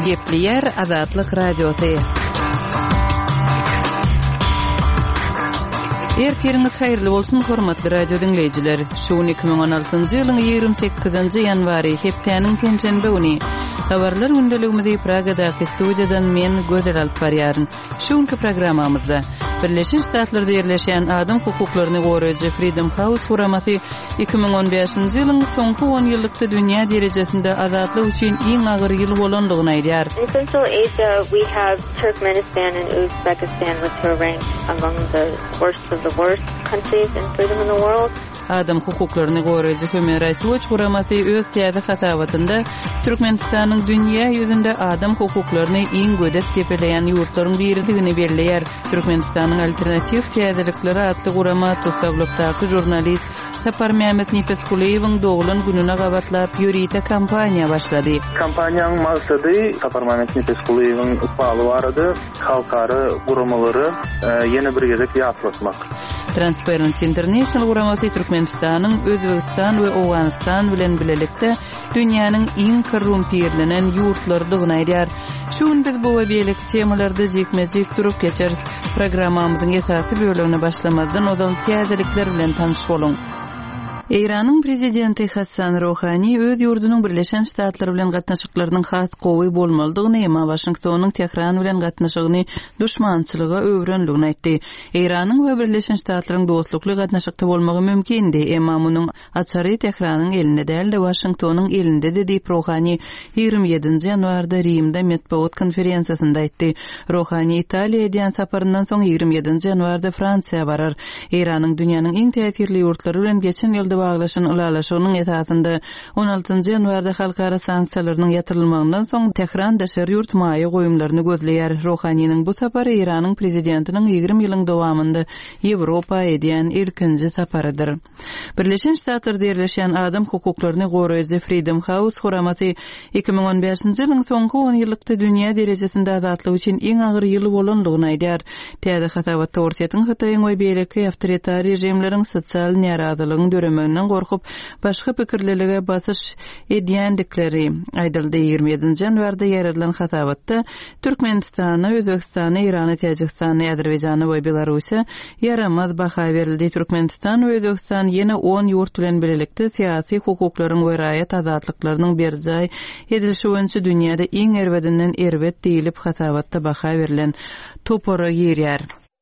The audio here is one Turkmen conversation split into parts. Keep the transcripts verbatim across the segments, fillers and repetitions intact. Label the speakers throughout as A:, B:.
A: Gepli yer Azatlyk radiosu. Ertiriňiz haýyrly bolsun hormatly radio dinleýijiler. Şu iki ming on altynjy ýylyň ýygrimi sekizinji ýanwary hepdeniň pençenbe güni habarlar gündeligimizi Pragadaky studiýadan men Gözel alyp barýaryn. Şuňky programmamyzda Birleşen Ştatlarda ýerleşen adam hukuklaryny goraýjy Freedom House guramasy iki ming on beşinji ýylyň soňky on ýyllykda dünýä derejesinde azatlyk üçin iň agyr ýyl bolandygyny aýdýar.
B: In Central Asia, we have Turkmenistan and Uzbekistan, which are ranked among the worst of the worst countries in freedom in the world.
A: Adam hukuklaryny goraýjy Human Rights Watch guramasy öz täze hatabatynda Türkmenistanyň dünýä ýüzünde adam hukuklaryny iň gödep tepeleýän ýurtlaryň biridigini belleýär. Türkmenistanyň alternativ täzelikleri adly gurama Tosaglykdaky jurnalist Sapar Mehmet Nefeskuleýewiň doglan gününe gabatlap ýürite kampaniýa başlady.
C: Kampaniýanyň maksady Sapar Mehmet Nefeskuleýewiň upaly barady, halkary guramalary ýene bir gezek ýatlatmak.
A: Transparency International guramasy Türkmenistanyň Özbegistan we Awganistan bilen bilelikde dünýäniň iň korrumpirlenen ýurtlarydygyny aýdýar. Şuň biz bu we beýleki temalarda jekmejek durup geçeriz. Programmamyzyň esasy bölümini başlamazdan ozal täzelikler bilen tanyş bolun. Iranyň prezidenti Hassan Rouhani öz ýurdunyň Birleşen Ştatlar bilen gatnaşyklarynyň has gowy bolmalydygyny ema Washingtonyň Tehran bilen gatnaşygyny düşmançylyga öwrenligini aýtdy. Iranyň we Birleşen Ştatlaryň dostlukly gatnaşykda bolmagy mümkindi, ema munyň açary Tehranyň elinde däl de Washingtonyň elinde dedi Rouhani ýygrimi ýedinji ýanwarda Rimde metbuat konferensiýasynda aýtdy. Rouhani Italiýa edýän saparyndan soň ýygrimi ýedinji ýanwarda Fransiýa barar. Iranyň dünýäniň iň täsirli ýurtlary bilen geçen ýylda baglaşan ulalaşygynyň esasynda on altynjy ýanwarda halkara sanksiýalarynyň ýatyrylmagyndan soň Tehran deşer ýurt maýy goýumlaryny gözleýär. Rouhanyň bu sapary Iranyň prezidentiniň ýygrimi ýylyň dowamında Ýewropa edýän ilkinji saparydyr. Birleşen Ştatlarda ýerleşen adam hukuklaryny goraýjy Freedom House guramasy iki ming on beşinji ýylyň soňky on ýyllykda dünýä derejesinde azatlyk üçin iň agyr ýyl bolandygyny aýdýar. Täze hatabatda ortaýan Hataýyň we beýleki awtoritar rejimleriň sosial narazylygyny döremeginden gorkup başga pikirlerige basyş edýändikleri aýdyldy. ýygrimi ýedinji ýanwarda ýaradylan hatabatda Türkmenistany, Özbegistany, Irany, Täjikistany, Azerbaýjany we Belarusiýa yaramaz baha berildi. Türkmenistan we Özbegistan ýene on ýurt bilen bilelikde syýasy hukuklaryň we raýat azatlyklarynyň berjay edilişi boýunça dünýäde iň erbedinden erbet diýilip hatabatda baha berilen topora ýerýär.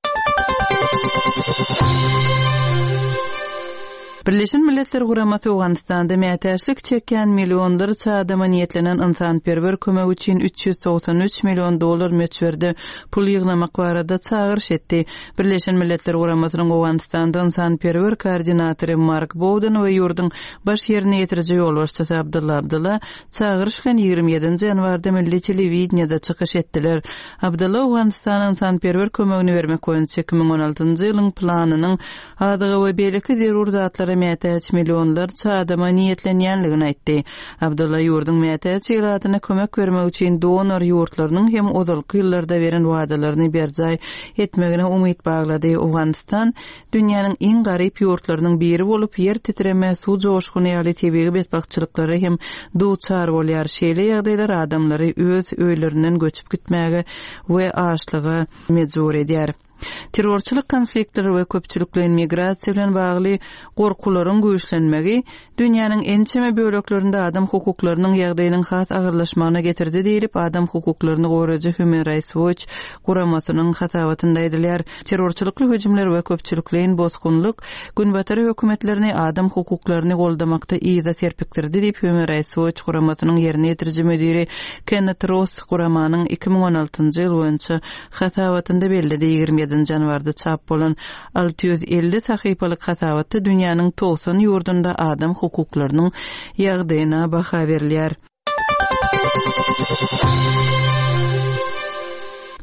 A: Birleşen Milletler guramasy Awganistanda mätäçlik çeken millionlarça adama niýetlenen ynsanperwer kömek üçin üç ýüz doksan üç million dollar meçberde pul ýygnamak barada çağırış etdi. Birleşen Milletler guramasynyň Awganistanda ynsanperwer koordinatory Mark Bowden we ýurduň baş ýerine ýetiriji ýolbaşçysy Abdulla Abdulla çağırış bilen ýygrimi ýedinji ýanwarda milli telewizionyada çykyş etdiler. Abdulla Awganistanyň ynsanperwer kömegini bermek boýunça iki ming on altynjy ýylyň planynyň adygy we beýleki zerur zatlara mätäç millionlarça adama niýetlenýänligini aýtdy. Abdulla ýurduň mätäç ýylatyna kömek bermek üçin donor ýurtlarynyň hem ozalky ýyllarda beren wagdalaryny berjay etmegine umyt baglady. Awganistan dünýäniň iň garyp ýurtlarynyň biri bolup ýer titreme, suw joşguny ýaly tebigy betbakçylyklary hem duçar bolýar. Şeýle ýagdaýlar adamlary öz öýlerinden göçüp gitmäge we açlyga mejbur edýär. Terrorçylyk konfliktleri we köpçülikli migrasiýa bilen bagly gorkularyň güýçlenmegi dünýäniň ençeme böleklerinde adam hukuklarynyň ýagdaýynyň has agyrlaşmagyna getirdi diýilip adam hukuklaryny goraýjy Human Rights Watch guramasynyň hatabatynda edilýär. Terrorçylykly hüjümler we köpçülikliň bozgunlyk günbatary hökümetlerini adam hukuklaryny goldamakda iýza serpikdirdi diýip Human Rights Watch guramasynyň ýerine ýetiriji müdiri Kenneth Ross guramanyň iki ming on altynjy ýyl boýunça hatabatynda bellidi. ýygrimi ýedinji ýanwarda çap bolan alty ýüz elli sahypalyk hatabatda dünýäniň togsan ýurdunda adam hukuklarynyň ýagdaýyna baha berilýär.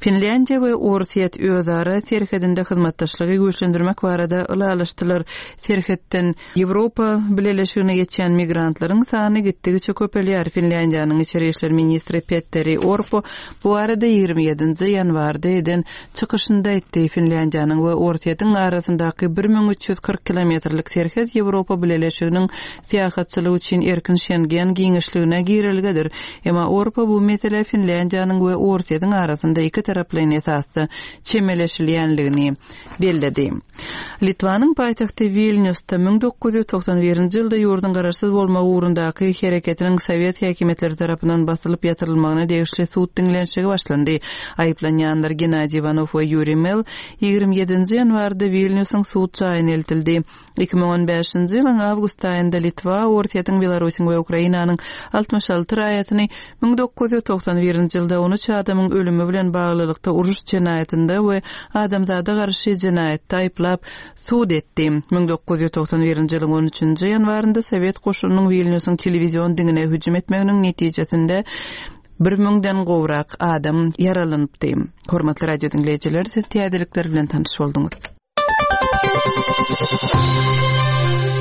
A: Finlandiya we Orsiýet özara serhedinde hyzmatdaşlygy güýçlendirmek barada ulalaşdylar. Serhetden Ýewropa bileleşigine geçen migrantlaryň sany gitdigiçe köpelýär. Finlandiýanyň içeri işler ministri Petteri Orpo bu arada ýygrimi ýedinji ýanwarda eden çykyşynda aýtdy. Finlandiýanyň we Orsiýetiň arasyndaky bir miň üç ýüz kırk kilometrlik serhet Ýewropa bileleşiginiň syýahatçylygy üçin erkin Schengen giňişligine girilgedir. Emma Orpo bu mesele Finlandiýanyň we Orsiýetiň arasynda iki taraplyň esasy çemeleşilýänligini bellädi. Litvanyň paýtagty Vilniusda ming dokuz ýüz toksan birinji ýylda ýurdun garaşsyz bolmagy ugrundaky hereketiniň Sowet häkimetleri tarapyndan basylyp ýatyrylmagyna degişli suud diňlenşigi başlandy. Aýplanýanlar Gennady Ivanov we Yuri Mel ýygrimi ýedinji ýanwarda Vilniusyň suud çaýyna eltildi. iki ming on beşinji ýylyň awgust aýynda Litwa, Orsiýetiň, Belarusyň we Ukrainanyň altmış alty raýatyny ming dokuz ýüz toksan birinji ýylda on üç adamyň ölümi bilen baglylykda uruş jenaýetinde we adamzada garşy jenaýetde aýplap suud etdi. ming dokuz ýüz toksan birinji ýylyň on üçünji ýanwarynda Sowet goşunynyň Vilniusyň telewizion diňine hüjüm etmeginiň netijesinde bir mingden gowrak adam yaralanypdy. Hormatly radio dinleýijiler, siz täzelikler bilen tanış bolduňyz.